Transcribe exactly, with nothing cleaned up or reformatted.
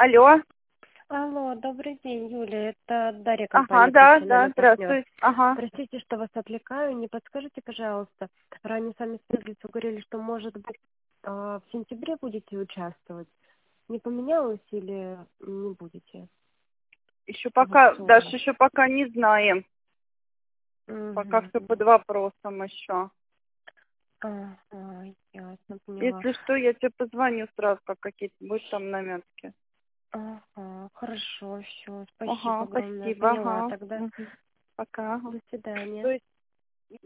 Алло. Алло, добрый день, Юлия. Это Дарья, Ага, компания да, «Профессиональный да, партнер». здравствуйте. Ага. Простите, что вас отвлекаю. Не подскажите, пожалуйста, ранее с вами связались, вы говорили, что, может быть, э, в сентябре будете участвовать. Не поменялось или не будете Еще в пока, Даш, аукционе? еще пока не знаем. Пока Угу. все под вопросом еще. Ага, ясно, поняла. Если что, я тебе позвоню сразу, как какие-то будут там наметки. Ага, хорошо, все, спасибо Ага, огромное. спасибо, Поняла ага. тогда. Мгм. Пока. До свидания. То есть